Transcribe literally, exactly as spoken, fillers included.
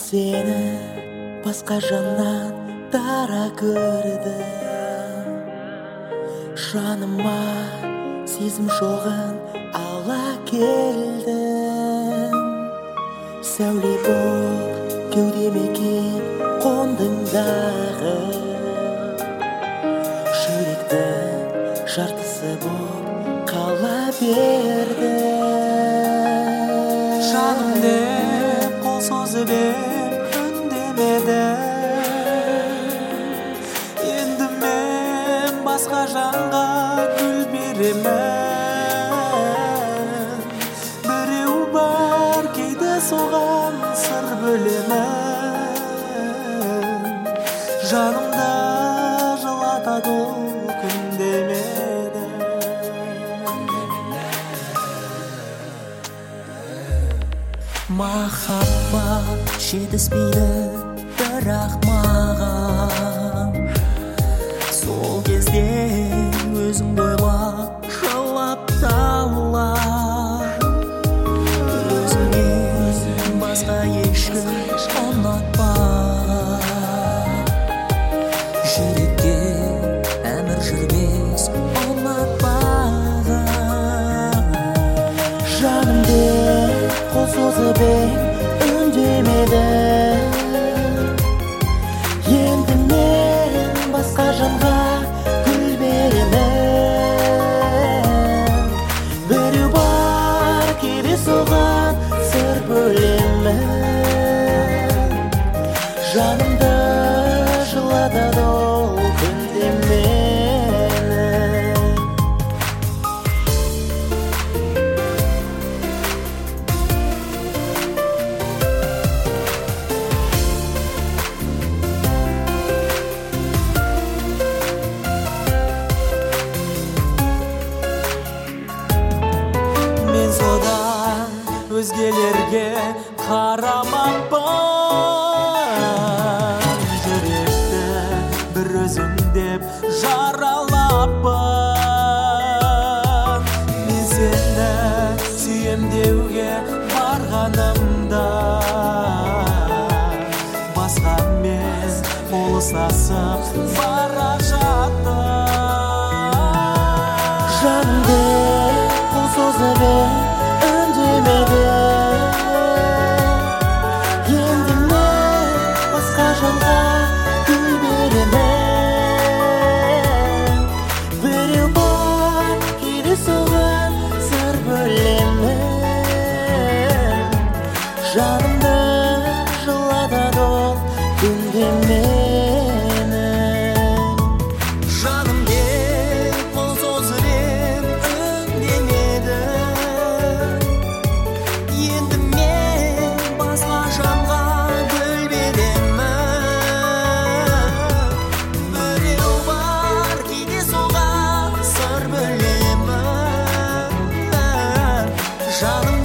сені басқа жаннан дара көрдім. Жаныма сезім жоғын ала келдім. Сәуле боп кеудеме кеп қондың дағы, жүректің жартысы боп қала бердім. Жаным деп қол созып ем, үндемедің. Енді мен басқа жанға гүл беремін. Біреу бар, кейде соған сыр бөлемін. Жанымда жылатады ол күндемеді. Махаббат жетіспейді бірақ маған. Сол кезде өзіңді ойлап жылап тала. Өзіңе басқа ешкім ұнатпаған. Жүрекке әмір жүрмес ұнатпаған. Жанымды қол созып ең, үндемедің. Енді мен басқа жанға гүл беремін. Біреу бар, кейде соған сыр бөлемін. Жанымды жылатады ол күнде мені. Мен содан өзгелерге қарамаппын. Жүректі бір өзің деп жаралаппын. Мен сені сүйем деуге барғанымда, басқамен болысасып бара жаттым. Жанымды қол созып ең, үндемедің. Енді мен басқа жанға гүл беремін. Біреу бар, кейде соған сыр бөлемін. Жанымды жылатады ол күнде мені. Жаным деп қол созып ем, үндемедің. Енді мен басқа жанға гүл беремін. Біреу бар, кейде соған сыр бөлемін. Жаным